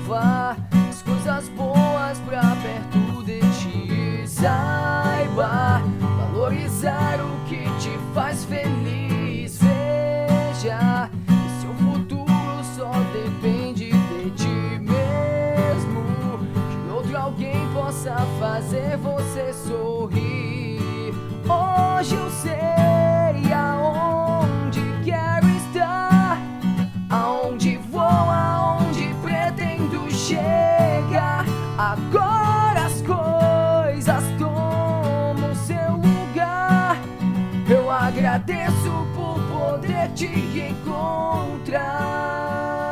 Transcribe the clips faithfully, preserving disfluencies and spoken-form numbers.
levar as coisas boas pra perto de ti. Saiba valorizar o que te faz feliz. Veja que seu futuro só depende de ti mesmo, que outro alguém possa fazer você sorrir. Hoje eu sei aonde quero estar, aonde vou, aonde pretendo chegar. Agora as coisas tomam seu lugar. Eu agradeço por poder te encontrar.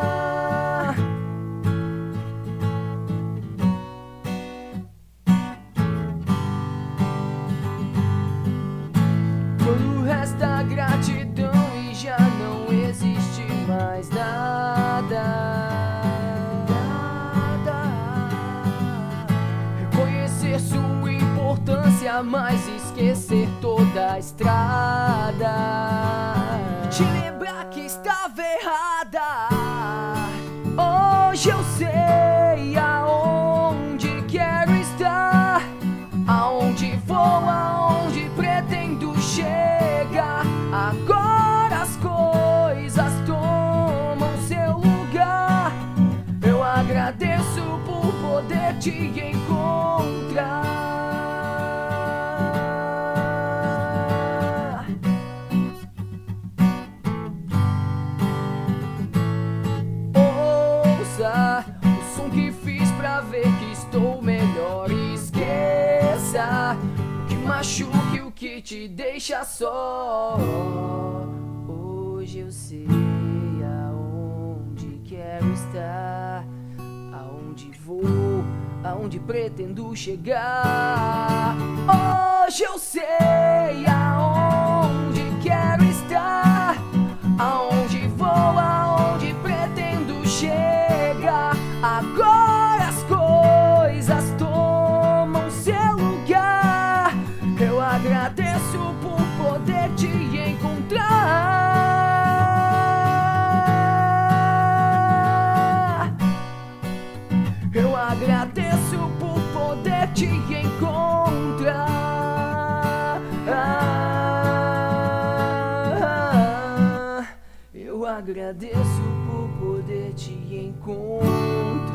Quando resta gratidão e já não existe mais nada, nada. Reconhecer sua importância, mas esquecer toda a estrada. Te lembrar que estava errada. Hoje eu sei aonde quero estar, aonde vou, aonde pretendo chegar. Agora as coisas tomam seu lugar. Eu agradeço por poder te encontrar. Ouça o som que fiz pra ver que estou melhor. Esqueça o que machuca e o que te deixa só. Hoje eu sei aonde quero estar, aonde vou, aonde pretendo chegar. Hoje eu sei aonde quero estar, aonde vou, aonde pretendo chegar. Agora as coisas tomam seu lugar. Eu agradeço por poder te encontrar. Eu agradeço por poder te encontrar. Eu agradeço por poder te encontrar.